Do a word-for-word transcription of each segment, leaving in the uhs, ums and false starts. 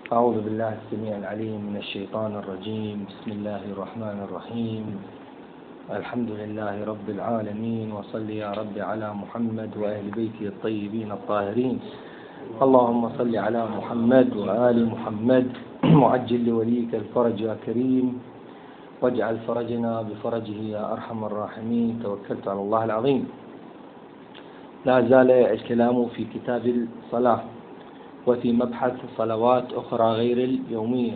أعوذ بالله السميع العليم من الشيطان الرجيم. بسم الله الرحمن الرحيم. الحمد لله رب العالمين، وصل يا رب على محمد وأهل بيته الطيبين الطاهرين. اللهم صل على محمد وآل محمد معجل لوليك الفرج يا كريم، واجعل فرجنا بفرجه يا أرحم الراحمين. توكلت على الله العظيم. لا زال الكلام في كتاب الصلاة وفي مبحث صلوات أخرى غير اليومية،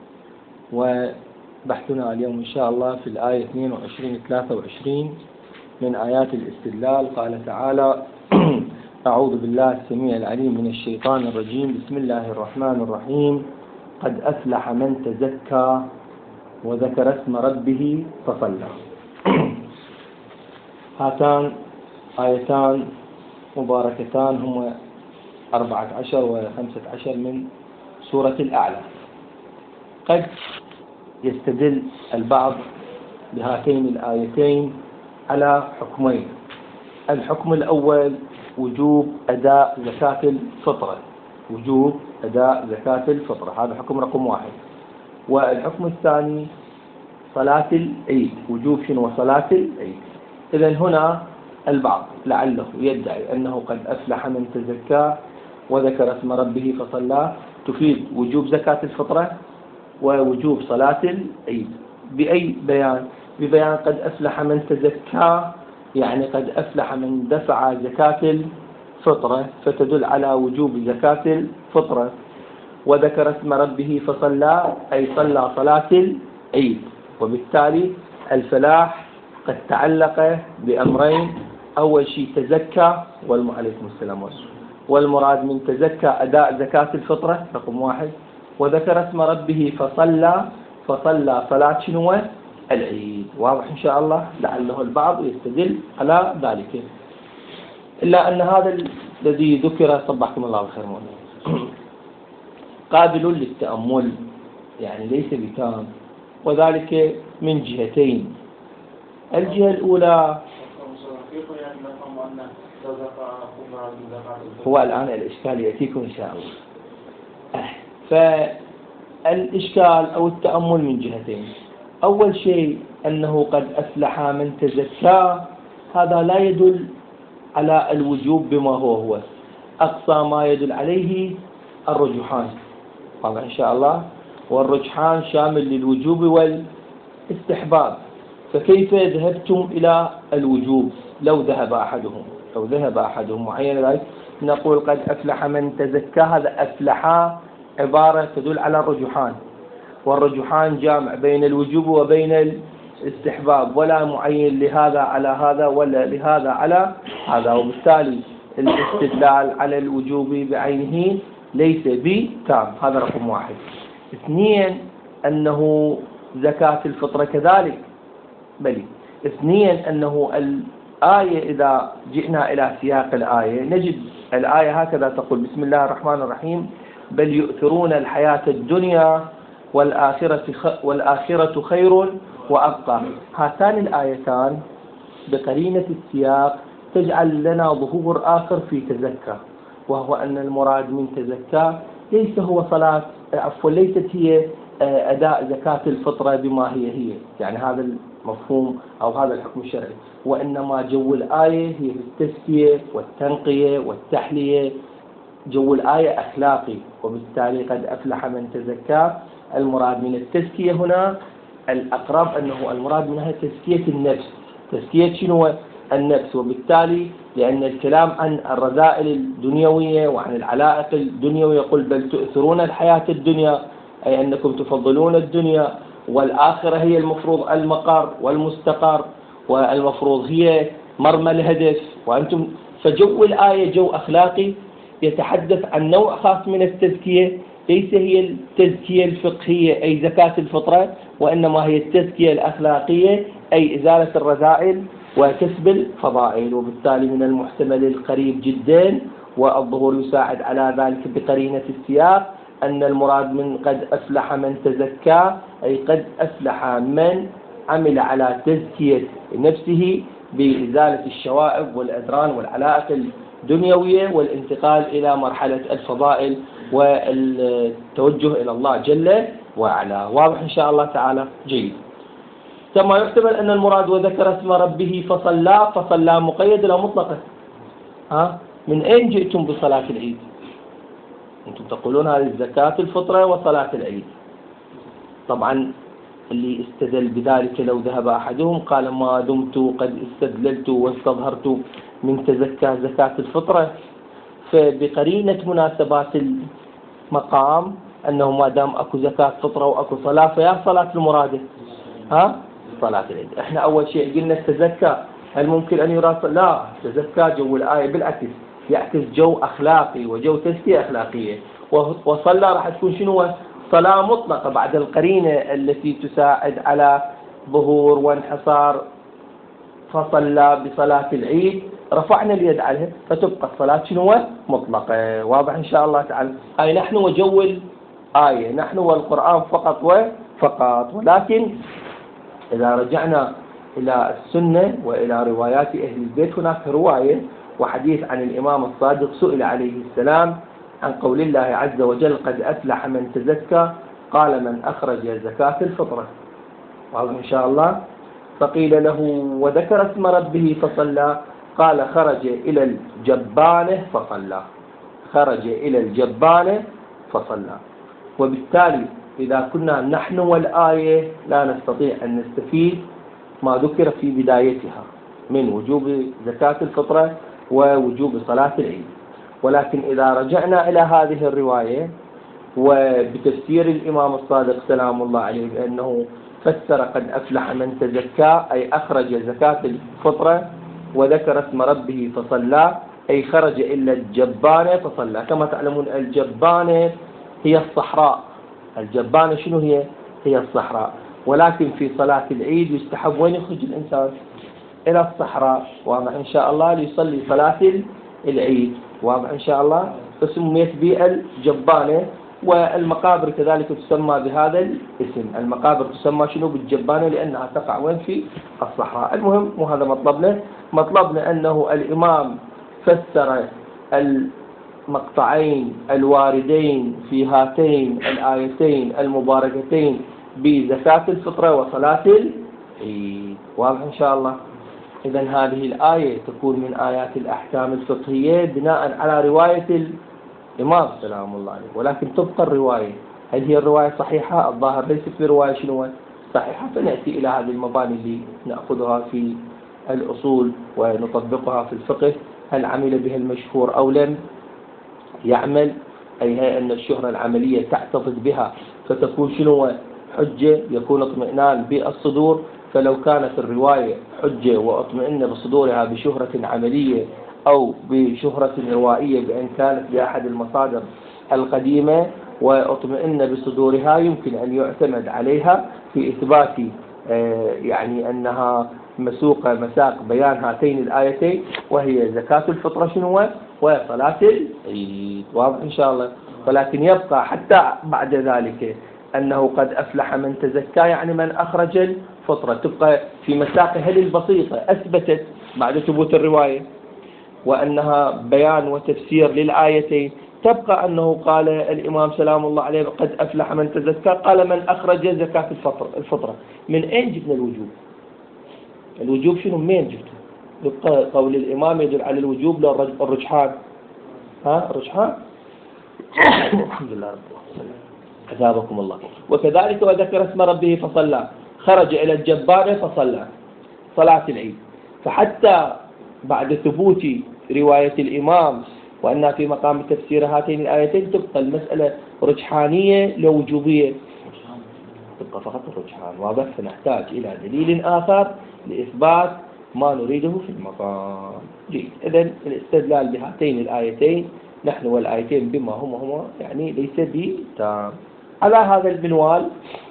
وبحثنا اليوم إن شاء الله في الآية اثنين وعشرين ثلاثة وعشرين من آيات الاستدلال. قال تعالى: أعوذ بالله السميع العليم من الشيطان الرجيم. بسم الله الرحمن الرحيم. قد أفلح من تزكى وذكر اسم ربه فصلى. هاتان آيتان مباركتان هما أربعة عشر وخمسة عشر من سورة الأعلى. قد يستدل البعض بهاتين الآيتين على حكمين. الحكم الأول وجوب أداء زكاة الفطرة، وجوب أداء زكاة الفطرة، هذا حكم رقم واحد. والحكم الثاني صلاة العيد، وجوب شنو صلاة العيد. إذن هنا البعض لعله يدعي أنه قد أفلح من تزكى وذكر اسم ربه فصلى تفيد وجوب زكاة الفطرة ووجوب صلاة العيد. بأي بيان؟ ببيان قد أفلح من تزكى، يعني قد أفلح من دفع زكاة الفطرة، فتدل على وجوب زكاة الفطرة. وذكر اسم ربه فصلى أي صلى صلاة العيد، وبالتالي الفلاح قد تعلق بأمرين. أول شيء تزكى، وعليكم السلام والسلام، والمراد من تزكى أداء زكاة الفطرة رقم واحد. وذكر اسم ربه فصلى، فصلى صلاة شنو؟ العيد. واضح إن شاء الله؟ لعله البعض يستدل على ذلك، إلا أن هذا الذي ذكر صبحكم الله بالخير مولانا قابل للتأمل، يعني ليس بتام، وذلك من جهتين. الجهة الأولى هو الآن الإشكال يأتيكم إن شاء الله. فالإشكال أو التأمل من جهتين. أول شيء أنه قد أفلح من تزكى، هذا لا يدل على الوجوب بما هو هو، أقصى ما يدل عليه الرجحان. طبعا إن شاء الله، والرجحان شامل للوجوب والاستحباب. فكيف ذهبتم إلى الوجوب لو ذهب أحدهم لو ذهب أحدهم معين ذلك؟ نقول قد أفلح من تزكى، هذا أفلح عبارة تدل على الرجحان، والرجحان جامع بين الوجوب وبين الاستحباب، ولا معين لهذا على هذا ولا لهذا على هذا، وبالتالي الاستدلال على الوجوب بعينه ليس بتام. هذا رقم واحد. اثنين أنه زكاة الفطرة كذلك، بل اثنين أنه الآية إذا جئنا إلى سياق الآية نجد الآية هكذا تقول: بسم الله الرحمن الرحيم. بل يؤثرون الحياة الدنيا والآخرة والآخرة خير وأبقى. هاتان الآيتان بقرينة السياق تجعل لنا ظهور آخر في تزكى، وهو أن المراد من تزكى ليس هو صلاة عفوا ليست هي أداء زكاة الفطرة بما هي هي، يعني هذا المفهوم أو هذا الحكم الشرعي، وإنما جو الآية هي التزكية والتنقية والتحلية، جو الآية أخلاقي. وبالتالي قد أفلح من تزكى، المراد من التزكية هنا الأقرب أنه المراد منها تزكية النفس. تزكية شنو؟ النفس. وبالتالي لأن الكلام عن الرذائل الدنيوية وعن العلائق الدنيوية، يقول بل تؤثرون الحياة الدنيا، أي أنكم تفضلون الدنيا، والآخرة هي المفروض المقر والمستقر، والمفروض هي مرمى الهدف، وأنتم. فجو الآية جو أخلاقي يتحدث عن نوع خاص من التزكية، ليس هي التزكية الفقهية أي زكاة الفطرة، وإنما هي التزكية الأخلاقية أي إزالة الرذائل وكسب الفضائل. وبالتالي من المحتمل القريب جدا، والظهور يساعد على ذلك بقرينة السياق، أن المراد من قد أفلح من تزكى أي قد أفلح من عمل على تزكية نفسه بإزالة الشوائب والأدران والعلائق الدنيوية والانتقال إلى مرحلة الفضائل والتوجه إلى الله جل وعلا. واضح إن شاء الله تعالى؟ جيد. كما يحتمل أن المراد وذكر اسم ربه فصلى، فصلى مقيد لا مطلقة. ها؟ من أين جئتم بصلاة العيد؟ أنتم تقولون هذه زكاة الفطرة وصلاة العيد. طبعا اللي استدل بذلك لو ذهب أحدهم قال ما دمت قد استدللت واستظهرت من تزكى زكاة الفطرة، فبقرينة مناسبات المقام أنه ما دام أكو زكاة فطرة وأكو صلاة فيا صلاة المرادة ها صلاة العيد. احنا أول شيء قلنا التزكى هل ممكن أن يراد؟ لا، تزكى جو الآية بالعكس يعكس جو أخلاقي وجو تزكية أخلاقية، وصلى راح تكون شنو؟ صلاة مطلقة بعد القرينة التي تساعد على ظهور وانحصار فصلى بصلاة العيد رفعنا اليد عليها فتبقى الصلاة شنو؟ مطلقة. واضح إن شاء الله تعالى؟ أي نحن وجو الآية، نحن والقرآن فقط وفقط. ولكن إذا رجعنا إلى السنة وإلى روايات أهل البيت هناك رواية وحديث عن الإمام الصادق سئل عليه السلام عن قول الله عز وجل قد أفلح من تزكى قال من أخرج زكاة الفطرة. واضح إن شاء الله؟ فقيل له وذكر اسم ربه فصلى قال خرج إلى الجبانة فصلى، خرج إلى الجبانة فصلى. وبالتالي إذا كنا نحن والآية لا نستطيع أن نستفيد ما ذكر في بدايتها من وجوب زكاة الفطرة ووجوب صلاة العيد، ولكن إذا رجعنا إلى هذه الرواية وبتفسير الإمام الصادق سلام الله عليه بأنه فسر قد أفلح من تزكى أي أخرج زكاة الفطرة وذكر اسم ربه فصلى أي خرج إلا الجبانة فصلى. كما تعلمون الجبانة هي الصحراء، الجبانة شنو هي؟ هي الصحراء. ولكن في صلاة العيد يستحب وين يخرج الإنسان؟ إلى الصحراء. واضح إن شاء الله ليصلي صلاة العيد. واضح إن شاء الله؟ فسميت بالجبانة. والمقابر كذلك تسمى بهذا الاسم، المقابر تسمى شنو؟ بالجبانة لأنها تقع وين؟ في الصحراء. المهم مو هذا مطلبنا، مطلبنا أنه الإمام فسر المقطعين الواردين في هاتين الآيتين المباركتين بزكاة الفطرة وصلاة العيد. واضح إن شاء الله؟ إذا هذه الآية تكون من آيات الأحكام الفقهية بناء على رواية الإمام سلام الله عليه، ولكن تبقى الرواية. هل هي الرواية صحيحة؟ الظاهر ليست برواية شنو صحيحة، فنأتي إلى هذه المباني اللي نأخذها في الأصول ونطبقها في الفقه. هل عمل بها المشهور أو لم يعمل؟ أي هي أن الشهرة العملية تعتقد بها فتكون شنو حجة، يكون اطمئنان بالصدور. فلو كانت الرواية حجة واطمئن بصدورها بشهرة عملية أو بشهرة روائية بأن كانت بأحد المصادر القديمة واطمئن بصدورها يمكن أن يعتمد عليها في إثبات يعني أنها مسوقة مساق بيان هاتين الآيتين وهي زكاة الفطرة شنو وصلاة العيد. واضح إن شاء الله؟ ولكن يبقى حتى بعد ذلك أنه قد أفلح من تزكى يعني من أخرج الفطرة، تبقى في مساقها البسيطة أثبتت بعد ثبوت الرواية وأنها بيان وتفسير للآيتين. تبقى أنه قال الإمام سلام الله عليه قد أفلح من تزكى قال من أخرج زكاة الفطرة. من أين جبنا الوجوب؟ الوجوب شنو منين جبته؟ يبقى قول الإمام يدل على الوجوب للرجحان. ها الرجحان الحمد لله رب العالمين أثابكم الله. وكذلك وذكر اسم ربه فصلى خرج إلى الجبانة فصلى صلاة العيد. فحتى بعد ثبوت رواية الإمام وأنها في مقام تفسير هاتين الآيتين تبقى المسألة رجحانية لوجوبية، تبقى فقط الرجحان. واضح؟ فنحتاج إلى دليل آخر لإثبات ما نريده في المقام. جيد. إذن الاستدلال بهاتين الآيتين نحن والآيتين بما هما هما يعني ليس بتام. على هذا المنوال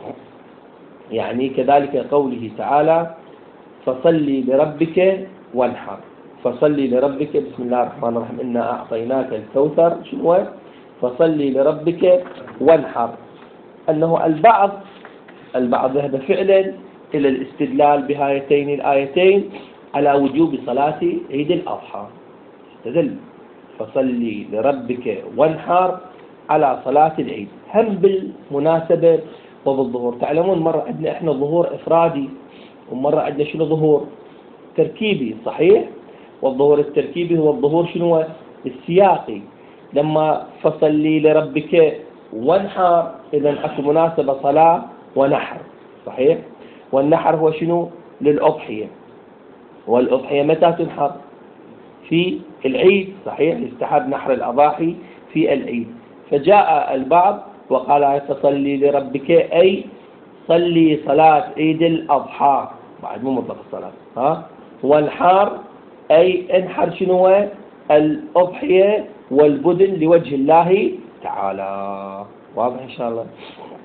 يعني كذلك قوله تعالى فصلي لربك وانحر. فصلي لربك بسم الله الرحمن الرحيم إنا أعطيناك الكوثر شنو فصلي لربك وانحر. أنه البعض البعض ذهب فعلا إلى الاستدلال بهاتين الآيتين على وجوب صلاة عيد الأضحى. استدل فصلي لربك وانحر على صلاة العيد. هم بالمناسبة وبالظهور. تعلمون مرة عندنا إحنا ظهور إفرادي، ومرة عندنا شنو ظهور تركيبي، صحيح؟ والظهور التركيبي هو الظهور شنو السياقي، لما فصلي لربك وانحر، إذا أكو مناسبة صلاة ونحر، صحيح؟ والنحر هو شنو؟ للأضحية، والأضحية متى تنحر؟ في العيد، صحيح؟ يستحب نحر الأضاحي في العيد. فجاء البعض وقال فصلي لربك أي صلي صلاة عيد الأضحى، بعد مو مطلق الصلاة، ها؟ وانحر أي انحر شنو؟ الأضحية والبدن لوجه الله تعالى. واضح إن شاء الله؟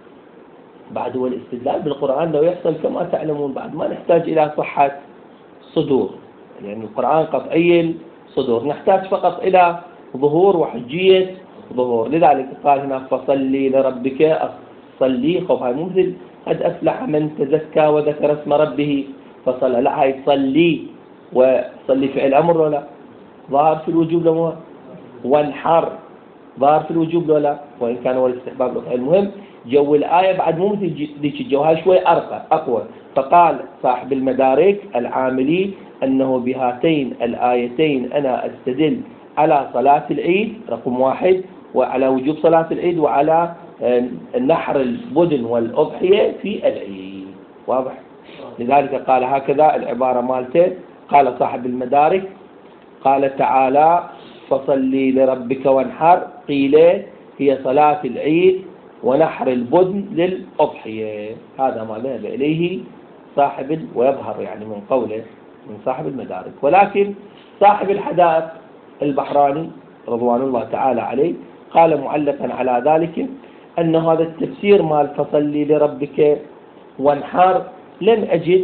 بعد هو الاستدلال بالقرآن لو يحصل كما تعلمون بعد ما نحتاج إلى صحة صدور، لأن يعني القرآن قطعي الصدور، نحتاج فقط إلى ظهور وحجية ظهور. لذلك قال هنا فصلي لربك، صلي خوف، هاي مو مثل قد أفلح من تزكى وذكر اسم ربه فصلى، لا، هاي صلي، وصلي فعل أمر ولا ظاهر في الوجوب لما وانحر ظاهر في الوجوب ولا، وإن كان هو الاستحباب الأخرى. المهم جو الآية بعد مو مثل ذيك الجو، هاي شوي أرقى أقوى. فقال صاحب المدارك العاملي أنه بهاتين الآيتين أنا أستدل على صلاة العيد رقم واحد، وعلى وجوب صلاة العيد، وعلى نحر البدن والأضحية في العيد. واضح؟ لذلك قال هكذا العبارة مالته. قال صاحب المدارك قال تعالى فصلي لربك وانحر، قيل هي صلاة العيد ونحر البدن للأضحية. هذا ما ذهب إليه صاحب، ويظهر يعني من قوله من صاحب المدارك. ولكن صاحب الحدائق البحراني رضوان الله تعالى عليه قال معلقا على ذلك أن هذا التفسير مال فصلي لربك وانحر لم أجد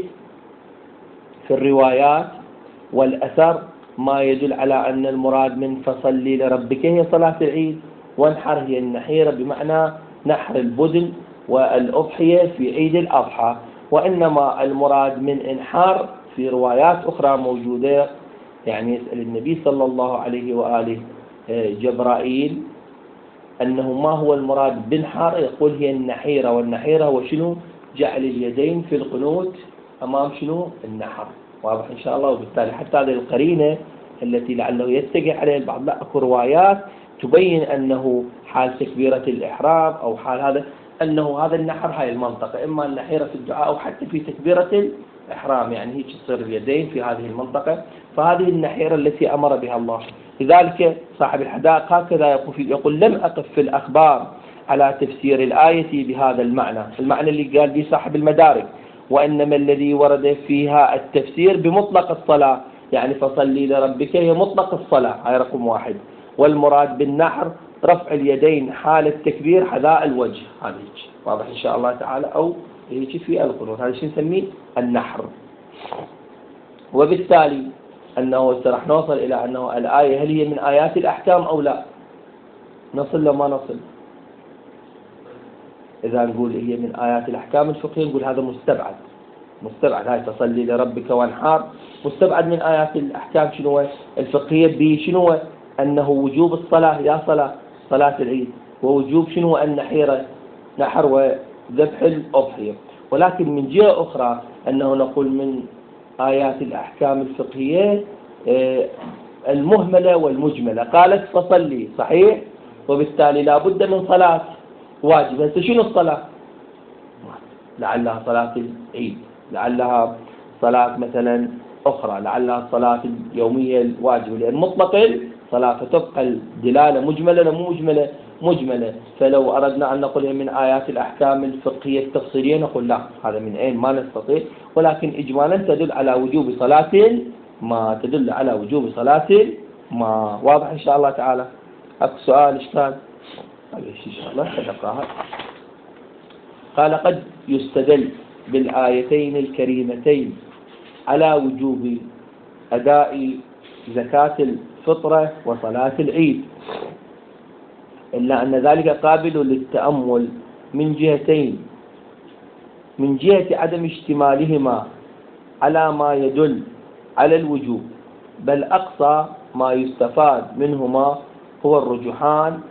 في الروايات والأثر ما يدل على أن المراد من فصلي لربك هي صلاة العيد، وانحر هي النحيرة بمعنى نحر البدن والأضحية في عيد الأضحى، وإنما المراد من انحار في روايات أخرى موجودة. يعني يسأل النبي صلى الله عليه وآله جبرائيل أنه ما هو المراد بانحار، يقول هي النحيرة، والنحيرة هو شنو؟ جعل اليدين في القنوت أمام شنو؟ النحر. واضح إن شاء الله؟ وبالتالي حتى هذه القرينة التي لعله يتجه عليها البعض، لا، أكو روايات تبين أنه حال تكبيرة الإحرام أو حال هذا أنه هذا النحر هاي المنطقة، إما النحيرة في الدعاء أو حتى في تكبيرة الإحرام، يعني هيك تصير اليدين في هذه المنطقة، فهذه النحيرة التي أمر بها الله. لذلك صاحب الحدائق هكذا يقول, يقول لم أقف في الأخبار على تفسير الآية بهذا المعنى، المعنى اللي قال به صاحب المدارك، وإنما الذي ورد فيها التفسير بمطلق الصلاة، يعني فصلي لربك هي مطلق الصلاة، هاي رقم واحد، والمراد بالنحر رفع اليدين حال التكبير حذاء الوجه، هذا هيك. واضح إن شاء الله تعالى؟ أو هيك في القنوت، هذا شو نسميه النحر. وبالتالي أنه راح نوصل إلى أنه الآية هل هي من آيات الأحكام أو لا؟ نصل لما نصل. إذا نقول هي من آيات الأحكام الفقهية نقول هذا مستبعد، مستبعد، هاي تصلي لربك وانحار مستبعد من آيات الأحكام شنو الفقهية، بشنو أنه وجوب الصلاة، يا صلاة صلاة العيد، ووجوب شنو النحيرة نحر وذبح الأضحية. ولكن من جهة أخرى أنه نقول من آيات الأحكام الفقهية المهملة والمجملة. قالت فصلي، صحيح، وبالتالي لا بد من صلاة واجب. هسه شنو الصلاة؟ لعلها صلاة العيد، لعلها صلاة مثلا أخرى، لعلها صلاة اليومية الواجبة، لأن مطلق الصلاة فتبقى الدلالة مجملة لا مو مجملة؟ مجملة. فلو أردنا أن نقول من آيات الأحكام الفقهية التفصيلية نقول لا، هذا من أين ما نستطيع، ولكن إجمالا تدل على وجوب صلاة ما تدل على وجوب صلاة ما. واضح إن شاء الله تعالى؟ أكو سؤال إشكال؟ إن شاء الله نقرأها. قال قد يستدل بالآيتين الكريمتين على وجوب أداء زكاة الفطرة وصلاة العيد، إلا أن ذلك قابل للتأمل من جهتين: من جهة عدم اشتمالهما على ما يدل على الوجوب، بل أقصى ما يستفاد منهما هو الرجحان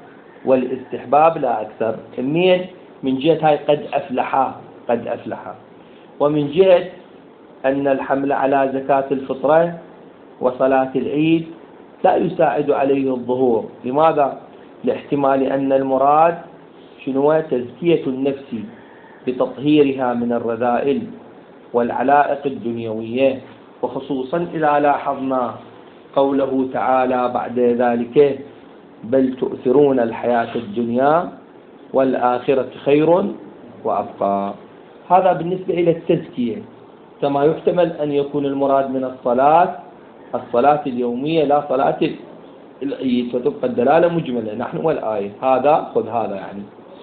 والاستحباب لا أكثر. منين؟ من جهة هاي قد أفلحا، قد أفلحا، ومن جهة أن الحمل على زكاة الفطرة وصلاة العيد لا يساعد عليه الظهور. لماذا؟ لاحتمال أن المراد شنو؟ تزكية النفس بتطهيرها من الرذائل والعلائق الدنيوية، وخصوصا إذا لاحظنا قوله تعالى بعد ذلك: بل تؤثرون الحياة الدنيا والآخرة خير وأبقى. هذا بالنسبة إلى التزكية، كما يحتمل أن يكون المراد من الصلاة الصلاة اليومية لا صلاة العيد، فتبقى الدلالة مجملة نحن والآية، هذا خذ هذا يعني.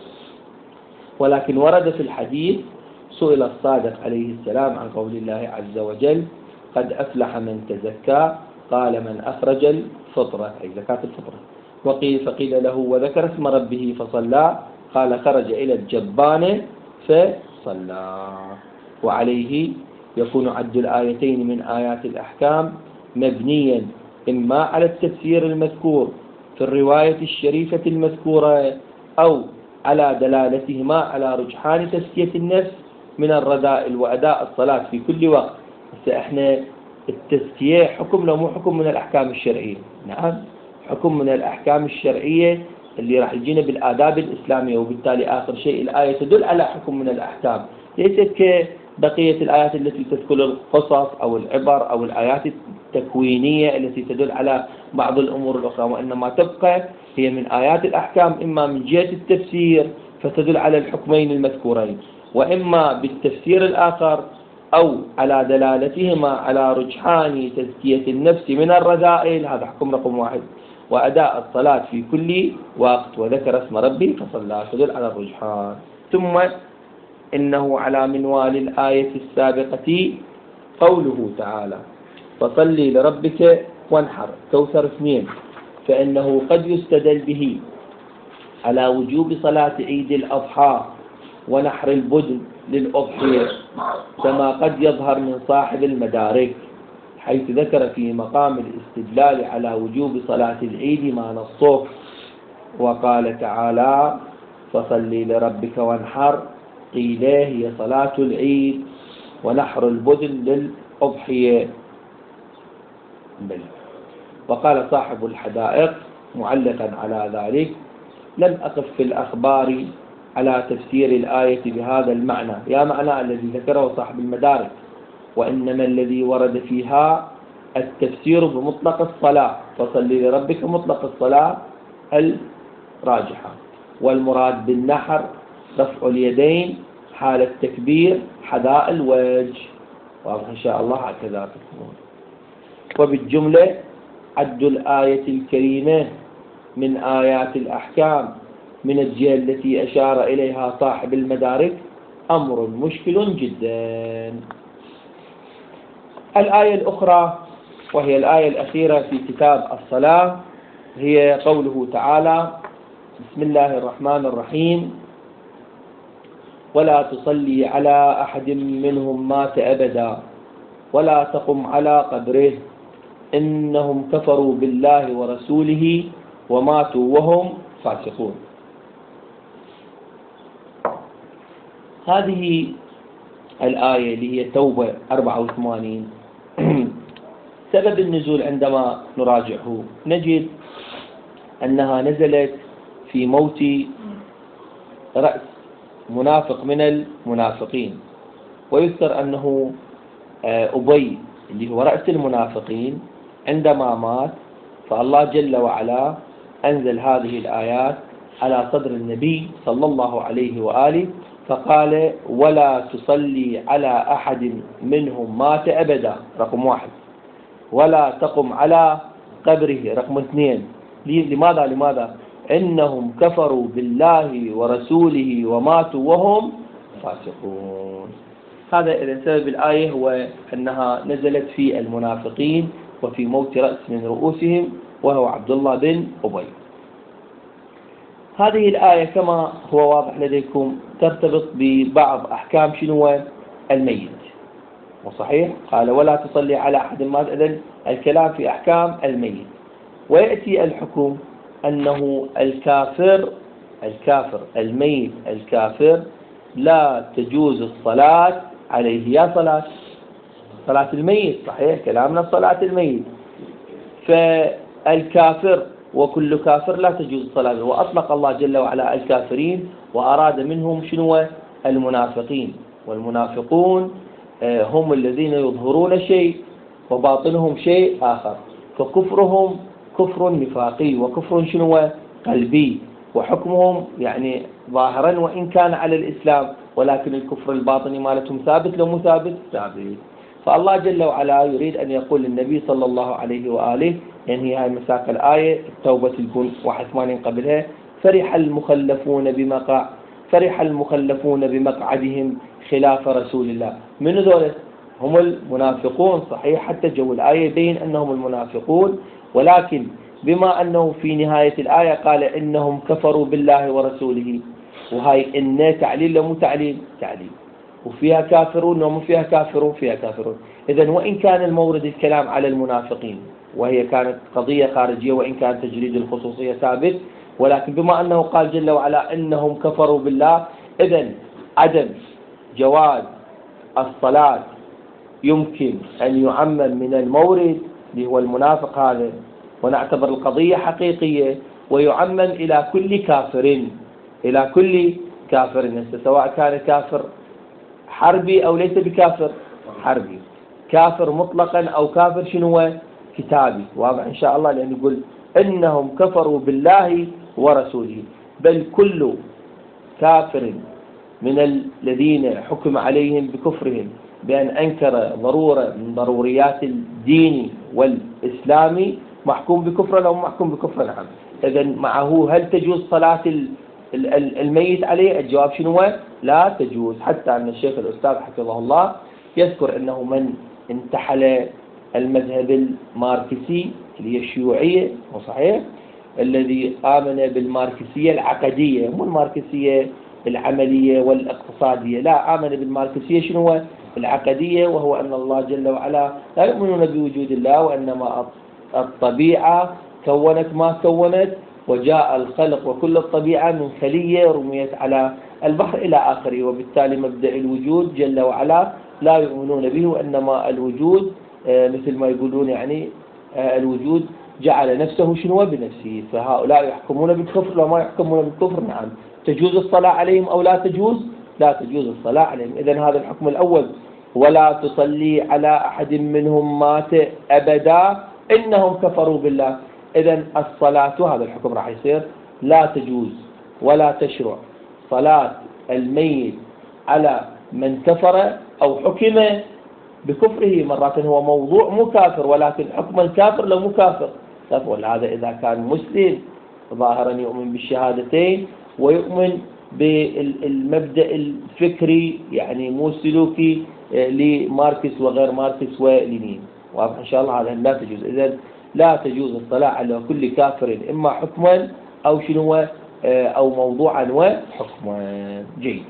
ولكن ورد في الحديث سئل الصادق عليه السلام عن قول الله عز وجل: قد أفلح من تزكى، قال: من أخرج الفطرة، أي زكاة الفطرة. وقيل فقيل له: وذكر اسم ربه فصلى، قال: خرج إلى الجبان فصلى. وعليه يكون عد الآيتين من آيات الأحكام مبنيا إما على التفسير المذكور في الرواية الشريفة المذكورة، أو على دلالتهما على رجحان تزكية النفس من الرذائل وأداء الصلاة في كل وقت. بس احنا التزكية حكم لو مو حكم من الأحكام الشرعية؟ نعم، حكم من الأحكام الشرعية اللي راح يجينا بالآداب الإسلامية، وبالتالي آخر شيء الآية تدل على حكم من الأحكام، ليست كبقية الآيات التي تذكر القصص أو العبر أو الآيات التكوينية التي تدل على بعض الأمور الأخرى، وإنما تبقى هي من آيات الأحكام إما من جهة التفسير فتدل على الحكمين المذكورين، وإما بالتفسير الآخر أو على دلالتهما على رجحان تزكية النفس من الرذائل. هذا حكم رقم واحد. وأداء الصلاة في كل وقت، وذكر اسم ربي فصلى، تدل على الرجحان. ثم إنه على منوال الآية السابقة قوله تعالى: فصلي لربك وانحر، كوثر اثنين، فإنه قد يستدل به على وجوب صلاة عيد الأضحى ونحر البدن للأضحية، كما قد يظهر من صاحب المدارك، حيث ذكر في مقام الاستدلال على وجوب صلاة العيد ما نصه، وقال تعالى: فصلي لربك وانحر، قيل هي صلاة العيد ونحر البدن للأضحية. وقال صاحب الحدائق معلقا على ذلك: لم أقف في الأخبار على تفسير الآية بهذا المعنى، يا معنى الذي ذكره صاحب المدارك، وإنما الذي ورد فيها التفسير بمطلق الصلاة، فصلي لربك مطلق الصلاة الراجحة، والمراد بالنحر رفع اليدين حال التكبير حذاء الوجه، واضح إن شاء الله هكذا تكون. وبالجملة عد الآية الكريمة من آيات الأحكام من الجهة التي أشار إليها صاحب المدارك أمر مشكل جدا. الآية الأخرى وهي الآية الأخيرة في كتاب الصلاة هي قوله تعالى: بسم الله الرحمن الرحيم: ولا تصلي على أحد منهم مات أبدا ولا تقم على قبره إنهم كفروا بالله ورسوله وماتوا وهم فاسقون. هذه الآية اللي هي توبة أربعة وثمانين سبب النزول عندما نراجعه نجد أنها نزلت في موت رأس منافق من المنافقين، ويذكر أنه أبي اللي هو رأس المنافقين عندما مات، فالله جل وعلا أنزل هذه الآيات على صدر النبي صلى الله عليه وآله، فقال: ولا تصلي على أحد منهم مات أبدا رقم واحد، ولا تقم على قبره رقم اثنين. لماذا؟ لماذا؟ إنهم كفروا بالله ورسوله وماتوا وهم فاسقون. هذا إذا سبب الآية هو أنها نزلت في المنافقين وفي موت رأس من رؤوسهم وهو عبد الله بن أبي. هذه الآية كما هو واضح لديكم ترتبط ببعض أحكام شنو الميت، وصحيح قال: ولا تصلي على أحد مات، إذن الكلام في أحكام الميت، ويأتي الحكم أنه الكافر الكافر الميت الكافر لا تجوز الصلاة عليه. يا صلاة صلاة الميت، صحيح كلامنا صلاة الميت. فالكافر وكل كافر لا تجوز الصلاة، وأطلق الله جل وعلا الكافرين وأراد منهم شنو؟ المنافقين. والمنافقون هم الذين يظهرون شيء وباطنهم شيء آخر، فكفرهم كفر نفاقي وكفر شنو؟ قلبي، وحكمهم يعني ظاهرا وإن كان على الإسلام، ولكن الكفر الباطني مالتهم ثابت لو مو ثابت؟ ثابت. فالله جل وعلا يريد أن يقول للنبي صلى الله عليه وآله، يعني هاي مساق الآية التوبة تكون واحد ثمانين قبلها: فرح المخلفون بمقع فرح المخلفون بمقعدهم خلاف رسول الله. من ذولا؟ هم المنافقون، صحيح حتى جو الآية يبين أنهم المنافقون، ولكن بما أنه في نهاية الآية قال إنهم كفروا بالله ورسوله، وهاي إن تعليل لو مو تعليل؟ تعليل. وفيها كافرون ومو فيها كافرون؟ فيها كافرون. إذن وإن كان المورد الكلام على المنافقين وهي كانت قضية خارجية، وإن كان تجريد الخصوصية ثابت، ولكن بما أنه قال جل وعلا إنهم كفروا بالله، إذن عدم جواز الصلاة يمكن أن يعمم من المورد اللي هو المنافق هذا، ونعتبر القضية حقيقية، ويعمم إلى كل كافر، إلى كل كافر، سواء كان كافر حربي أو ليس بكافر حربي، كافر مطلقا أو كافر شنو؟ كتابي. واضح إن شاء الله، لأن يقول إنهم كفروا بالله ورسوله. بل كل كافر من الذين حكم عليهم بكفرهم بأن أنكر ضرورة من ضروريات الدين والإسلام محكوم بكفر أو محكوم بكفر؟ نعم. إذن معه هل تجوز صلاة الميت عليه؟ الجواب شنو؟ لا تجوز. حتى أن الشيخ الأستاذ حفظه الله يذكر أنه من انتحل المذهب الماركسي اللي هي الشيوعية، وصحيح الذي آمن بالماركسية العقدية، مو الماركسية العملية والاقتصادية، لا، آمن بالماركسية شنو؟ العقدية، وهو أن الله جل وعلا لا يؤمنون بوجود الله، وإنما الطبيعة كونت ما كونت، وجاء الخلق وكل الطبيعة من خلية رميت على البحر إلى آخره، وبالتالي مبدأ الوجود جل وعلا لا يؤمنون به، وإنما الوجود مثل ما يقولون يعني الوجود جعل نفسه شنو؟ بنفسه. فهؤلاء يحكمون بالكفر وما يحكمون بالكفر. نعم. تجوز الصلاة عليهم أو لا تجوز؟ لا تجوز الصلاة عليهم. إذن هذا الحكم الأول: ولا تصلي على أحد منهم مات أبدا إنهم كفروا بالله. إذن الصلاة، هذا الحكم راح يصير لا تجوز ولا تشرع صلاة الميت على من كفر أو حكم بكفره. مرات هو موضوع مو كافر، ولكن حكم الكافر لو مو كافر. هذا إذا كان مسلم ظاهرا يؤمن بالشهادتين ويؤمن بالمبدأ الفكري، يعني مو سلوكي لماركس وغير ماركس ولينين. واضح إن شاء الله؟ هذا لا تجوز. إذن لا تجوز الصلاة على كل كافر، إما حكما أو شنو أو موضوعا وحكما. جيد.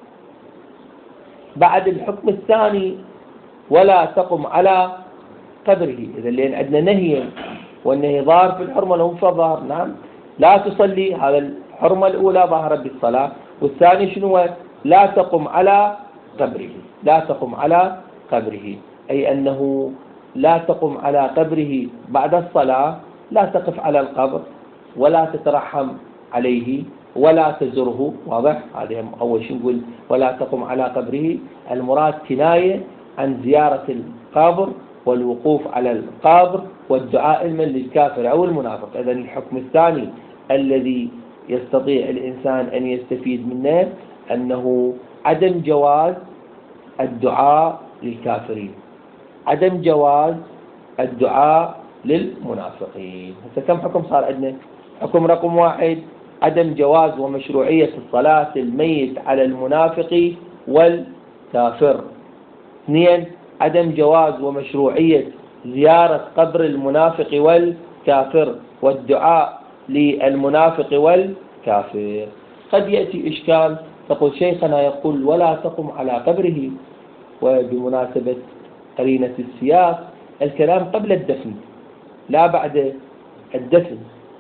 بعد الحكم الثاني: ولا تقم على قبره. إذا لأن عندنا نهي، والنهي ظاهر في الحرمة لو ظاهر. نعم. لا تصلي، هذا الحرمة الأولى ظاهرة بالصلاة، والثاني شنو؟ لا تقم على قبره. لا تقم على قبره، أي أنه لا تقم على قبره بعد الصلاة، لا تقف على القبر ولا تترحم عليه ولا تزره. واضح؟ هذا أول شيء نقول ولا تقم على قبره، المراد كناية عن زيارة القبر والوقوف على القبر والدعاء من للكافر أو المنافق. إذن الحكم الثاني الذي يستطيع الإنسان أن يستفيد منه أنه عدم جواز الدعاء للكافرين، عدم جواز الدعاء للمنافقين. هسه كم حكم صار عندنا؟ حكم رقم واحد: عدم جواز ومشروعية الصلاة الميت على المنافق والكافر. اثنين: عدم جواز ومشروعية زيارة قبر المنافق والكافر والدعاء للمنافق والكافر. قد يأتي إشكال، تقول شيخنا يقول ولا تقم على قبره، وبمناسبة قرينة السياق الكلام قبل الدفن لا بعد الدفن،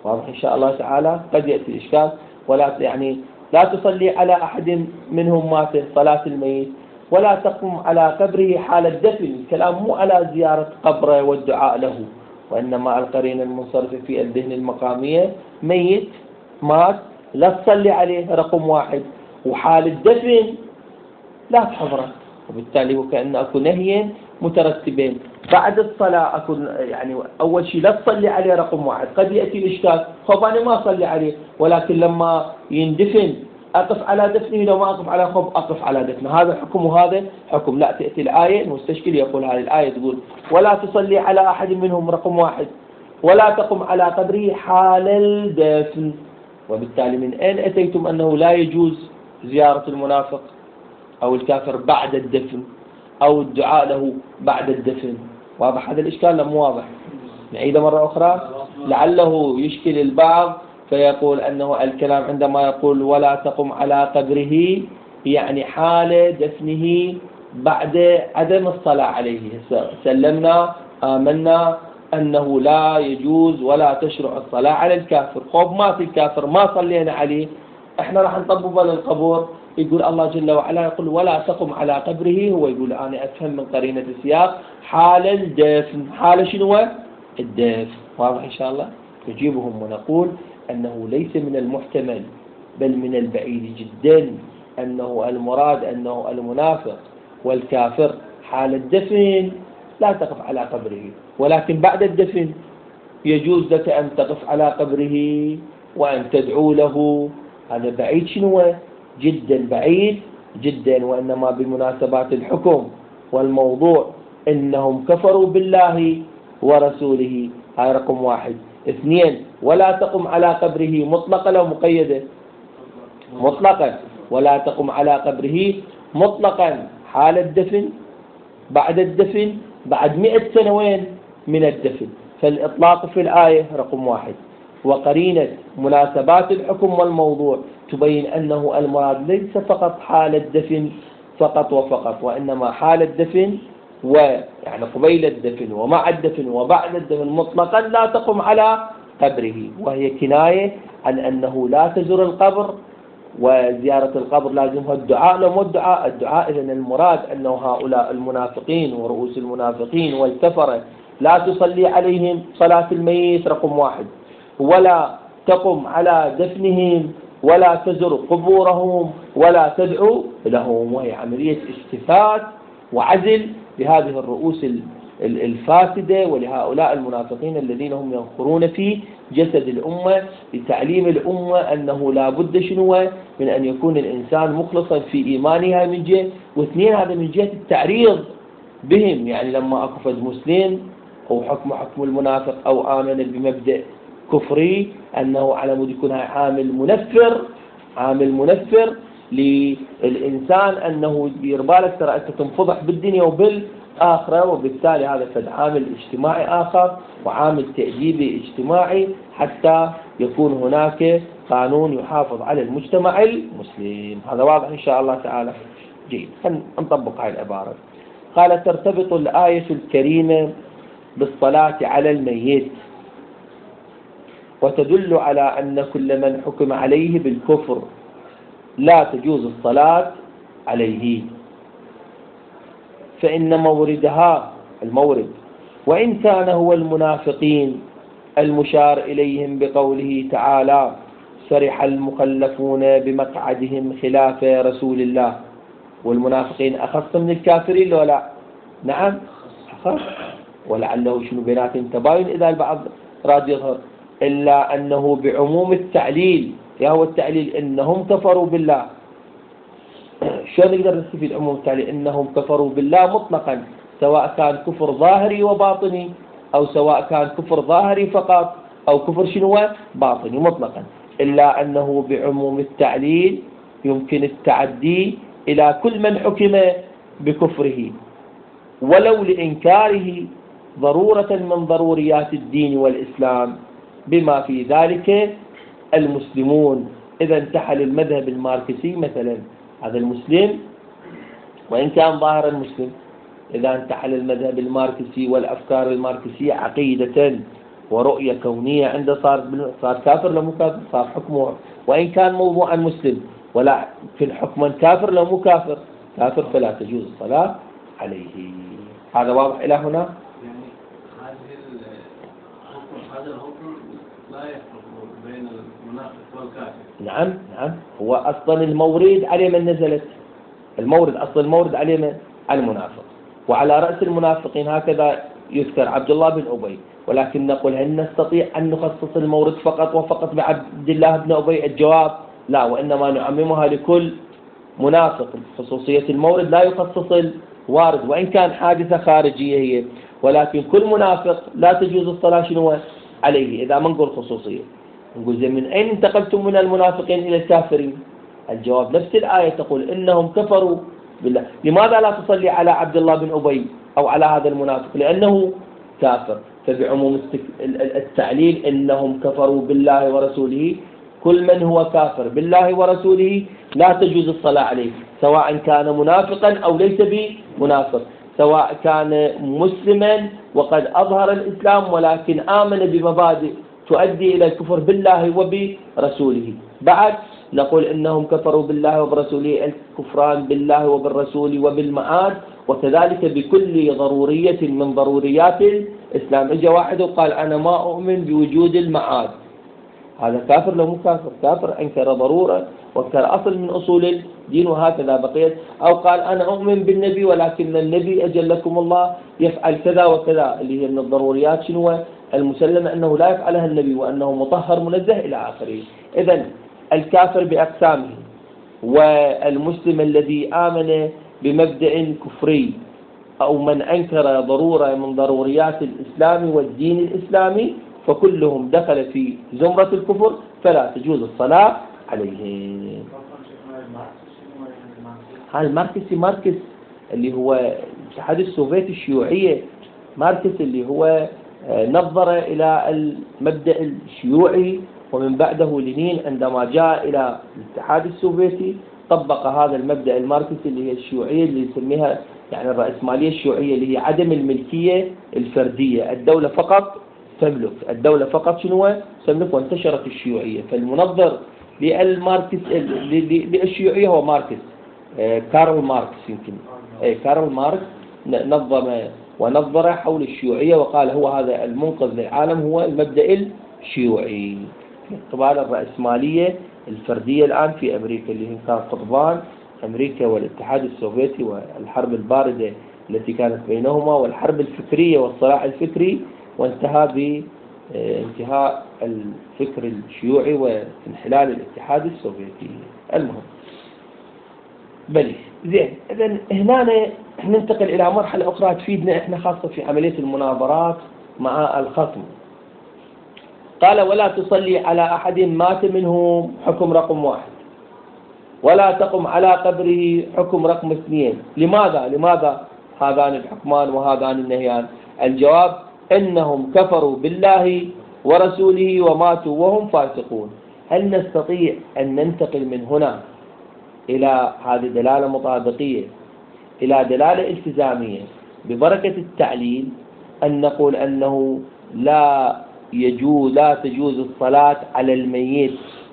واضح إن شاء الله تعالى. قد يأتي الإشكال ولا يعني لا تصلي على أحد منهم مات صلاة الميت، ولا تقم على قبره حال الدفن. الكلام مو على زيارة قبره والدعاء له، وإنما القرينة المنصرفة في الذهن المقامية ميت مات لا تصلي عليه رقم واحد، وحال الدفن لا تحضره، وبالتالي وكأن أكو نهي مترتبين. بعد الصلاة أكو يعني أول شيء لا تصلي عليه رقم واحد. قد يأتي الإشكال خب أنا ما أصلي عليه، ولكن لما يندفن أقف على دفنه، لو ما أقف على خب أقف على دفنه، هذا حكم وهذا حكم. لا، تأتي الآية المستشكل يقول هذه الآية تقول ولا تصلي على أحد منهم رقم واحد ولا تقم على قبره حال الدفن. وبالتالي من أين أتيتم أنه لا يجوز زيارة المنافق أو الكافر بعد الدفن أو الدعاء له بعد الدفن؟ واضح هذا الإشكال لم واضح؟ نعيد مرة أخرى لعله يشكل البعض فيقول أنه الكلام عندما يقول ولا تقم على قبره يعني حال دفنه بعد عدم الصلاة عليه. سلمنا آمنا أنه لا يجوز ولا تشرع الصلاة على الكافر. خوف مات الكافر ما صلينا عليه، احنا راح نطببه للقبور. يقول الله جل وعلا يقول ولا تقم على قبره، هو يقول أنا أفهم من قرينة السياق حال الدفن. حال شنو؟ الدفن. واضح إن شاء الله؟ نجيبهم ونقول أنه ليس من المحتمل بل من البعيد جدا أنه المراد أنه المنافق والكافر حال الدفن لا تقف على قبره، ولكن بعد الدفن يجوز لك أن تقف على قبره وأن تدعو له. هذا بعيد شنو؟ جدا بعيد جدا. وإنما بمناسبات الحكم والموضوع إنهم كفروا بالله ورسوله، هاي رقم واحد. اثنين، ولا تقم على قبره مطلقا أو مقيدة؟ مطلقا. ولا تقم على قبره مطلقا حال الدفن، بعد الدفن، بعد مئة سنوين من الدفن. فالإطلاق في الآية رقم واحد، وقرينة مناسبات الحكم والموضوع تبين أنه المراد ليس فقط حال الدفن فقط وفقط، وإنما حال الدفن ويعني قبيل الدفن ومع الدفن وبعد الدفن مطلقا لا تقم على قبره، وهي كناية عن أنه لا تزور القبر، وزيارة القبر لازمها الدعاء. لو مو الدعاء الدعاء إذن المراد أنه هؤلاء المنافقين ورؤوس المنافقين والكفرة لا تصلي عليهم صلاة الميت رقم واحد، ولا تقم على دفنهم، ولا تزر قبورهم، ولا تدعو لهم. وهي عملية استفاد وعزل لهذه الرؤوس الفاسدة ولهؤلاء المنافقين الذين هم ينخرون في جسد الأمة لتعليم الأمة أنه لا بد شنو من أن يكون الإنسان مخلصا في إيمانها من جهة، واثنين هذا من جهة التعريض بهم. يعني لما أكفز مسلم أو حكم حكم المنافق أو آمن بمبدأ كفري أنه على مود يكون عامل منفر، عامل منفر للإنسان أنه يدير بالك ترى أنت تنفضح بالدنيا وبالآخرة. وبالتالي هذا فد عامل اجتماعي آخر وعامل تأديبي اجتماعي حتى يكون هناك قانون يحافظ على المجتمع المسلم. هذا واضح إن شاء الله تعالى. جيد، نطبق هذه العبارة. قال ترتبط الآية الكريمة بالصلاة على الميت وتدل على أن كل من حكم عليه بالكفر لا تجوز الصلاة عليه، فإن موردها المورد وإن كان هو المنافقين المشار إليهم بقوله تعالى فرح المخلفون بمقعدهم خلاف رسول الله. والمنافقين أخص من الكافرين ولا؟ نعم أخص، ولعله شنو بيناتهم تباين إذا البعض راد يظهر، إلا أنه بعموم التعليل. يا هو التعليل إنهم كفروا بالله. شو نقدر نستفيد عموم التعليل؟ إنهم كفروا بالله مطلقا، سواء كان كفر ظاهري وباطني أو سواء كان كفر ظاهري فقط أو كفر شنو باطني مطلقا، إلا أنه بعموم التعليل يمكن التعدي إلى كل من حكم بكفره ولو لإنكاره ضرورة من ضروريات الدين والإسلام، بما في ذلك المسلمون. إذا انتحل المذهب الماركسي مثلا، هذا المسلم وإن كان ظاهر المسلم، إذا انتحل المذهب الماركسي والأفكار الماركسية عقيدة ورؤية كونية عنده صار صار كافر لو مو كافر، صار حكمه وإن كان موضوعا مسلم ولكن حكما كافر لو مو كافر كافر، فلا تجوز الصلاة عليه. هذا واضح إلى هنا؟ يعني هذه الحكم هذا الحكم لا يفرق بين المنافق والكافر. نعم نعم، هو أصلا المورد عليه من نزلت، المورد أصل المورد عليه من المنافق، وعلى رأس المنافقين هكذا يذكر عبد الله بن أبي، ولكن نقول هل نستطيع أن نخصص المورد فقط وفقط بعبد الله بن أبي؟ الجواب لا، وإنما نعممها لكل منافق. خصوصية المورد لا يخصص الوارد، وإن كان حادثة خارجية هي، ولكن كل منافق لا تجوز الصلاة شنو عليه إذا ما نقول خصوصية. نقول زين من أين انتقلتم من المنافقين إلى الكافرين؟ الجواب نفس الآية تقول إنهم كفروا بالله. لماذا لا تصلي على عبد الله بن أبي أو على هذا المنافق؟ لأنه كافر. فبعموم التعليل إنهم كفروا بالله ورسوله، كل من هو كافر بالله ورسوله لا تجوز الصلاة عليه، سواء كان منافقا أو ليس بمنافق، سواء كان مسلما وقد أظهر الإسلام ولكن آمن بمبادئ تؤدي إلى الكفر بالله وبرسوله. بعد نقول إنهم كفروا بالله وبرسوله، الكفران بالله وبالرسول وبالمعاد، وكذلك بكل ضرورية من ضروريات الإسلام. إجا واحد وقال أنا ما أؤمن بوجود المعاد، هذا كافر لو مو كافر؟ كافر، أنكر ضرورة وانكر أصل من أصول الدين، وهكذا بقيت. أو قال أنا أؤمن بالنبي ولكن النبي أجلكم الله يفعل كذا وكذا، اللي هي من الضروريات شنو المسلمة أنه لا يفعلها النبي وأنه مطهر منزه إلى آخره. إذن الكافر بأقسامه، والمسلم الذي آمن بمبدأ كفري، أو من أنكر ضرورة من ضروريات الإسلام والدين الإسلامي، فكلهم دخل في زمرة الكفر، فلا تجوز الصلاة عليهم. هذا الماركسي، ماركس اللي هو الاتحاد السوفيتي الشيوعية، ماركس اللي هو نظر إلى المبدأ الشيوعي، ومن بعده لينين عندما جاء إلى الاتحاد السوفيتي طبق هذا المبدأ الماركسي اللي هي الشيوعية، اللي يسميها يعني الرأسمالية الشيوعية، اللي هي عدم الملكية الفردية، الدولة فقط تملك، الدولة فقط شنو تملك، وانتشرت الشيوعية. فالمنظر للماركس للشيوعية هو ماركس، كارل ماركس، يمكن أي كارل ماركس نظم ونظر حول الشيوعية وقال هو هذا المنقذ للعالم هو المبدأ الشيوعي. قبال الرأسمالية الفردية الآن في أمريكا، اللي هم كان قطبان أمريكا والاتحاد السوفيتي، والحرب الباردة التي كانت بينهما، والحرب الفكرية والصراع الفكري، وانتهى بانتهاء الفكر الشيوعي وانحلال الاتحاد السوفيتي. المهم بلي زين. إذن هنا ننتقل إلى مرحلة أخرى تفيدنا إحنا خاصة في عملية المناظرات مع الخصم. قال ولا تصلي على أحد مات منهم، حكم رقم واحد، ولا تقم على قبره، حكم رقم اثنين. لماذا؟ لماذا هذان الحكمان وهذان النهيان؟ الجواب إنهم كفروا بالله ورسوله وماتوا وهم فاسقون. هل نستطيع أن ننتقل من هنا إلى هذه دلالة مطابقية إلى دلالة التزامية ببركة التعليل، أن نقول أنه لا يجوز لا تجوز الصلاة على الميت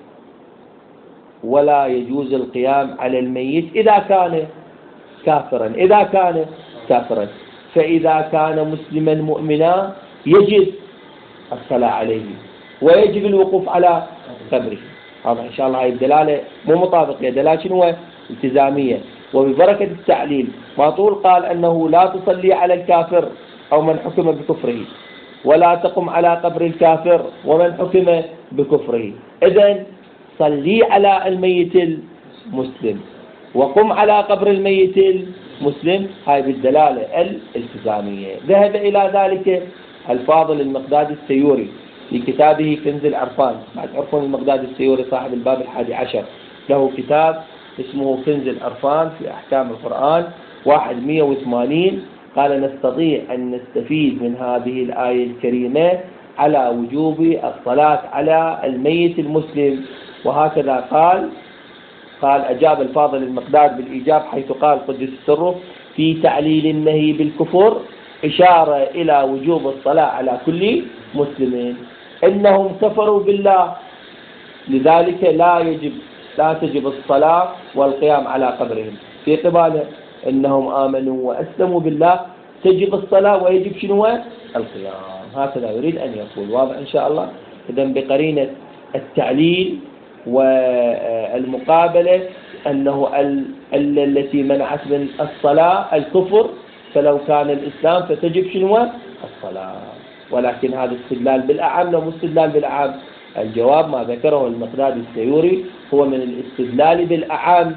ولا يجوز القيام على الميت إذا كان كافرا، إذا كان كافرا، فإذا كان مسلما مؤمنا يجب الصلاة عليه ويجب الوقوف على قبره. هذا إن شاء الله هاي الدلالة مو مطابقة، دلالة شنو التزامية. وببركة التعليل ما طول قال أنه لا تصلي على الكافر أو من حكم بكفره، ولا تقم على قبر الكافر ومن حكم بكفره. إذن صلي على الميت المسلم وقم على قبر الميت المسلم، هاي بالدلالة الالتزامية. ذهب إلى ذلك الفاضل المقداد السيوري لكتابه كنز العرفان. بعد عرفون المقداد السيوري صاحب الباب الحادي عشر، له كتاب اسمه كنز العرفان في أحكام القرآن واحد مئة وثمانين. قال نستطيع أن نستفيد من هذه الآية الكريمة على وجوب الصلاة على الميت المسلم. وهكذا قال قال أجاب الفاضل المقداد بالإيجاب، حيث قال قدس سره في تعليل النهي بالكفر إشارة إلى وجوب الصلاة على كل مسلم. إنهم كفروا بالله لذلك لا يجب لا تجب الصلاة والقيام على قبرهم. في قباله إنهم آمنوا وأسلموا بالله تجب الصلاة ويجب شنو؟ القيام. هكذا يريد أن يقول. واضح إن شاء الله. إذن بقرينة التعليل والمقابلة أنه التي منعت من الصلاة الكفر، فلو كان الإسلام فتجب شنو؟ الصلاة. ولكن هذا استدلال بالأعم. لو استدلال بالأعم الجواب ما ذكره المقداد السيوري هو من الاستدلال بالأعم،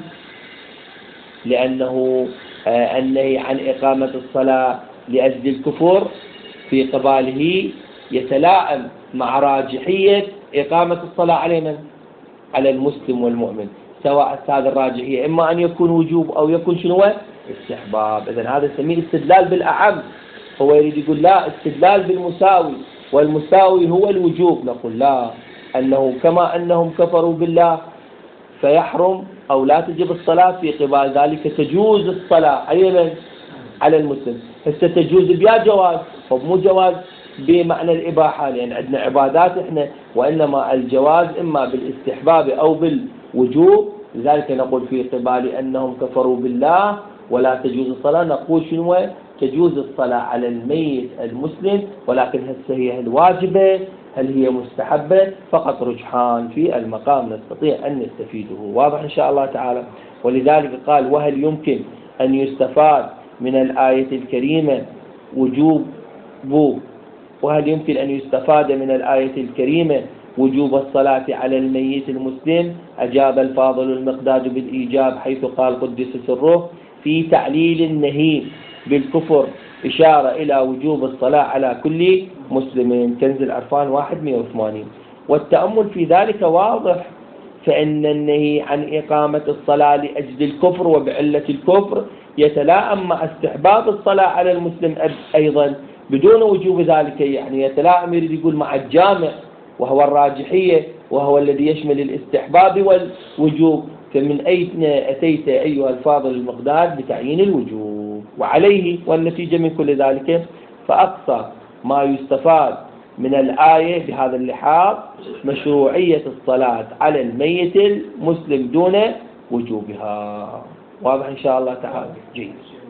لأنه النهي عن إقامة الصلاة لأجل الكفر في قباله يتلائم مع راجحية إقامة الصلاة علينا على المسلم والمؤمن، سواء هذه الراجحية إما أن يكون وجوب أو يكون شنو؟ استحباب. إذن هذا يسميه استدلال بالأعم. هو يريد يقول لا، استدلال بالمساوي، والمساوي هو الوجوب. نقول لا، أنه كما أنهم كفروا بالله فيحرم أو لا تجب الصلاة، في قبال ذلك تجوز الصلاة أيضا على المسلم. هسه تجوز بيا جواز، مو جواز بمعنى الإباحة، لأن عندنا عبادات إحنا، وإنما الجواز إما بالاستحباب أو بالوجوب. لذلك نقول في قبال أنهم كفروا بالله ولا تجوز الصلاة، نقول شنو؟ تجوز الصلاة على الميت المسلم، ولكن هسه هي الواجبة هل هي مستحبة؟ فقط رجحان في المقام نستطيع أن نستفيده. واضح إن شاء الله تعالى. ولذلك قال وهل يمكن أن يستفاد من الآية الكريمة وجوب وهل يمكن أن يستفاد من الآية الكريمة وجوب الصلاة على الميت المسلم؟ أجاب الفاضل المقداد بالإيجاب، حيث قال قدس سره في تعليل النهي بالكفر إشارة إلى وجوب الصلاة على كل مسلم. كنز العرفان واحد مئة وثمانين. والتأمل في ذلك واضح، فإن النهي عن إقامة الصلاة لأجل الكفر وبعلة الكفر يتلائم مع استحباب الصلاة على المسلم أيضا بدون وجوب ذلك. يعني يتلائم، يريد يقول مع الجامع وهو الراجحية، وهو الذي يشمل الاستحباب والوجوب. فمن أين أتيت أيها الفاضل المقداد بتعيين الوجوب؟ وعليه والنتيجة من كل ذلك فأقصى ما يستفاد من الآية بهذا اللحاظ مشروعية الصلاة على الميت المسلم دون وجوبها. واضح إن شاء الله تعالى. جيد.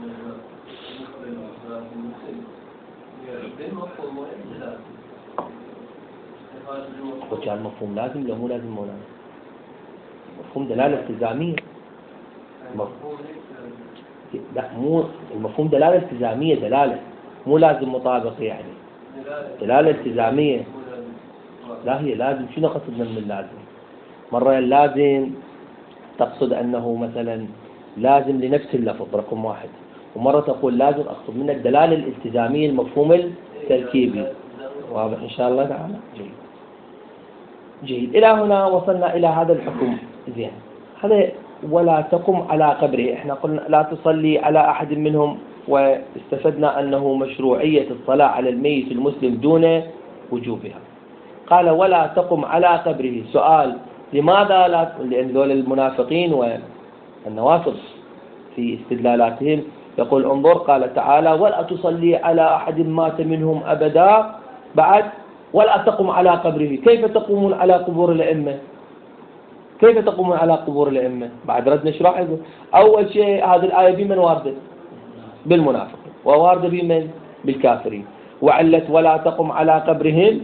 وكان مفهوم لازم لو مو لازم مولانا؟ مفهوم دلالة التزامية. مفهوم لا، مو المفهوم دلالة التزامية، دلالة مو لازم مطابق. يعني دلالة التزامية لا، هي لازم. شنو قصدنا من اللازم؟ مرة اللازم تقصد أنه مثلا لازم لنفس اللفظ رقم واحد، ومرة تقول لازم أقصد من الدلالة الالتزامية المفهوم التركيبي. واضح إن شاء الله تعالى. جيد. جيد. إلى هنا وصلنا إلى هذا الحكم. زين. هذا ولا تقم على قبره، احنا قلنا لا تصلي على أحد منهم، واستفدنا أنه مشروعية الصلاة على الميت المسلم دون وجوبها. قال ولا تقم على قبره. سؤال: لماذا لا؟ لأن ذول المنافقين والنوافذ في استدلالاتهم يقول انظر، قال تعالى ولا تصلي على أحد مات منهم أبدا، بعد ولا تقم على قبره. كيف تقومون على قبور الأئمة؟ كيف تقومون على قبور الأئمة؟ بعد رد نشرح. يقول أول شيء هذه الآية بمن واردة؟ بالمنافقين. وواردة بمن؟ بالكافرين. وعلت ولا تقم على قبرهم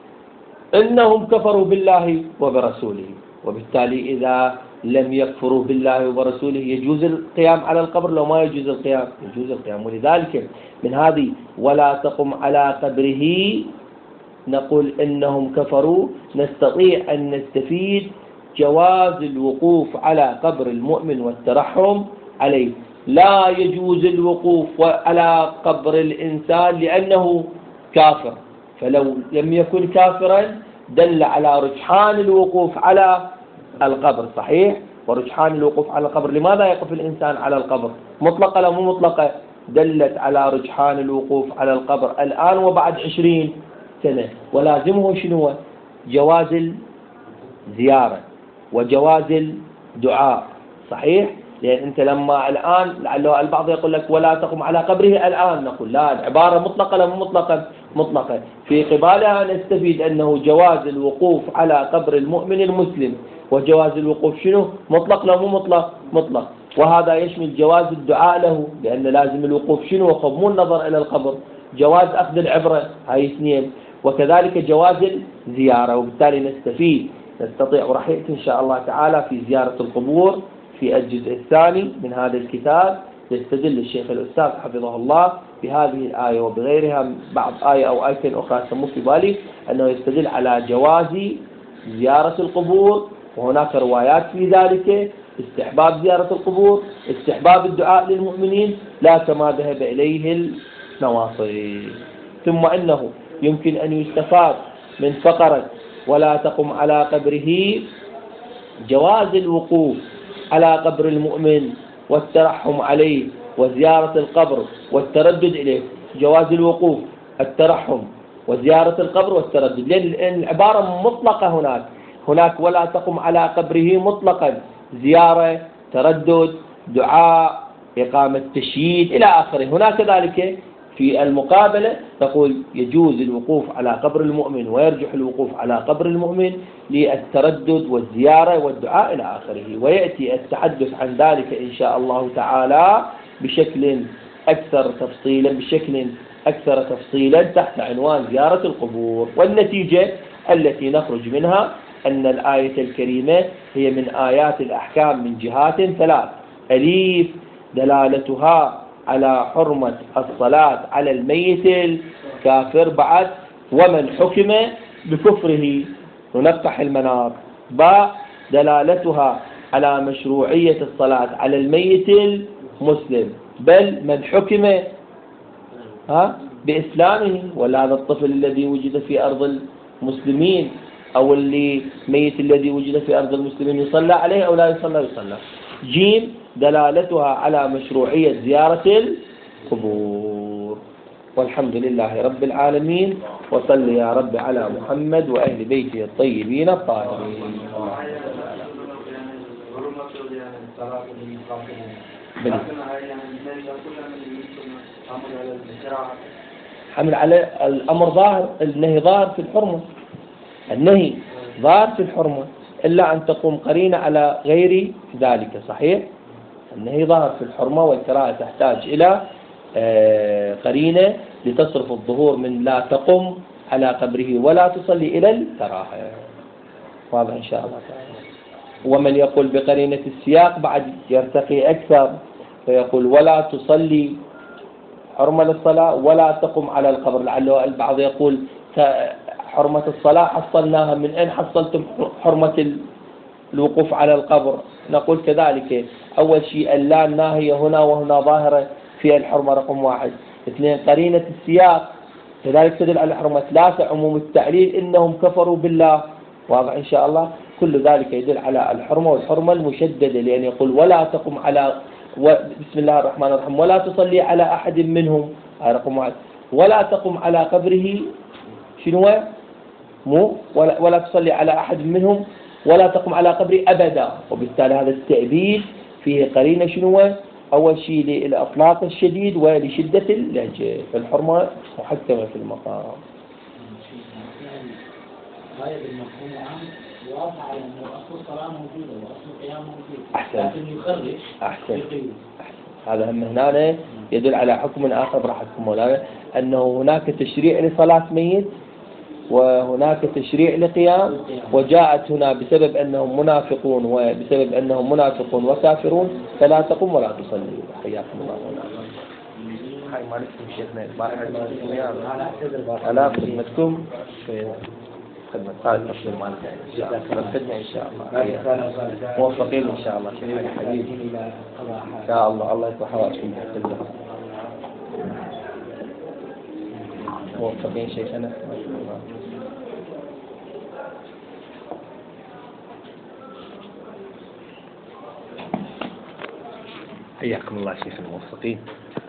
إنهم كفروا بالله وبرسوله، وبالتالي إذا لم يكفروا بالله وبرسوله يجوز القيام على القبر؟ لو ما يجوز القيام يجوز القيام. ولذلك من هذه ولا تقم على قبره نقول إنهم كفروا، نستطيع أن نستفيد جواز الوقوف على قبر المؤمن والترحم عليه. لا يجوز الوقوف على قبر الإنسان لأنه كافر، فلو لم يكن كافرا دل على رجحان الوقوف على القبر. صحيح. ورجحان الوقوف على القبر، لماذا يقف الإنسان على القبر؟ مطلقة لو مو مطلقة؟ دلت على رجحان الوقوف على القبر الآن وبعد عشرين سنة. ولازمه شنو؟ جواز الزيارة وجواز الدعاء. صحيح. لأن أنت لما الآن لعله البعض يقول لك ولا تقم على قبره الآن، نقول لا، العبارة مطلقة لا مطلقة مطلقة. في قبالها نستفيد أنه جواز الوقوف على قبر المؤمن المسلم، وجواز الوقوف شنو؟ مطلق لا مو مطلق مطلق. وهذا يشمل جواز الدعاء له، لأن لازم الوقوف شنو؟ وقف مو النظر إلى القبر. جواز أخذ العبرة، هاي اثنين. وكذلك جواز الزيارة. وبالتالي نستفيد نستطيع، وراح يأتي إن شاء الله تعالى في زيارة القبور في الجزء الثاني من هذا الكتاب، يستدل الشيخ الأستاذ حفظه الله بهذه الآية وبغيرها، بعض آية أو آيتين أخرى سموا في بالي، أنه يستدل على جواز زيارة القبور، وهناك روايات في ذلك، استحباب زيارة القبور، استحباب الدعاء للمؤمنين، لا كما ذهب إليه النواصري. ثم أنه يمكن أن يستفاد من فقرة ولا تقم على قبره جواز الوقوف على قبر المؤمن والترحم عليه وزيارة القبر والتردد إليه. جواز الوقوف، الترحم، وزيارة القبر والتردد، لأن العبارة مطلقة هناك هناك ولا تقم على قبره مطلقا، زيارة، تردد، دعاء، إقامة تشييد إلى آخره. هناك ذلك في المقابلة تقول يجوز الوقوف على قبر المؤمن ويرجح الوقوف على قبر المؤمن للتردد والزيارة والدعاء إلى آخره. ويأتي التحدث عن ذلك إن شاء الله تعالى بشكل أكثر تفصيلا بشكل أكثر تفصيلا تحت عنوان زيارة القبور. والنتيجة التي نخرج منها أن الآية الكريمة هي من آيات الأحكام من جهات ثلاث: أليف دلالتها على حرمة الصلاة على الميت الكافر بعد ومن حكم بكفره ننقح المنار. باء دلالتها على مشروعية الصلاة على الميت المسلم بل من حكم ها بإسلامه، ولا هذا الطفل الذي وجد في أرض المسلمين أو اللي ميت الذي وجد في أرض المسلمين يصلى عليه أو لا يصلى يصلى. جيم دلالتها على مشروعية زيارة القبور. والحمد لله رب العالمين، وصل يا رب على محمد وأهل بيته الطيبين الطاهرين. حمل على الأمر ظاهر، النهي ظاهر في الحرمة، النهي ظاهر في الحرمة، إلا أن تقوم قرينة على غير ذلك. صحيح، النهي ظاهر في الحرمة، والكراهة تحتاج إلى قرينة لتصرف الظهور من لا تقم على قبره ولا تصلي إلى الكراهة. واضح إن شاء الله تعالى. ومن يقول بقرينة السياق بعد يرتقي أكثر فيقول ولا تصلي، حرمة للصلاة، ولا تقم على القبر. لعله البعض يقول حرمة الصلاة حصلناها، من أين حصلتم حرمة الوقوف على القبر؟ نقول كذلك: أول شيء اللا الناهية هنا وهنا ظاهرة في الحرمة رقم واحد. اثنين قرينة السياق كذلك تدل على الحرمة. ثلاثة عموم التعليل إنهم كفروا بالله. واضح إن شاء الله. كل ذلك يدل على الحرمة، والحرمة المشددة، لأن يقول ولا تقم على و... بسم الله الرحمن الرحيم ولا تصلي على أحد منهم، رقم واحد. ولا تقم على قبره شنو مو ولا, ولا تصلي على أحد منهم ولا تقم على قبره أبدا. وبالتالي هذا التأبيد فيه قرينة شنو؟ أول شيء للإطلاق الشديد ولشدة اللهجة، فالحرمة محكمة في المقام. هاي بالمفهوم العام واضح على أن أصل الصلاة موجودة وأصل القيام موجود، أحسن. لكن يخرج أحسن. هذا هم هنا يدل على حكم آخر براحتكم مولانا، أنه هناك تشريع لصلاة ميت وهناك تشريع لقيام، وجاءت هنا بسبب أنهم منافقون وبسبب أنهم منافقون وكافرون فلا تقم ولا تصلي. حياكم الله مولانا. هاي مالكم شيخنا مالكم يا على خدمتكم في خدمة هذا التفسير مالك إن شاء الله. خدمة إن شاء الله موفقين إن شاء الله شيخنا حبيبي إن شاء الله. الله يصلح حوالكم موفقين شيخنا. حياكم الله شيخنا موفقين.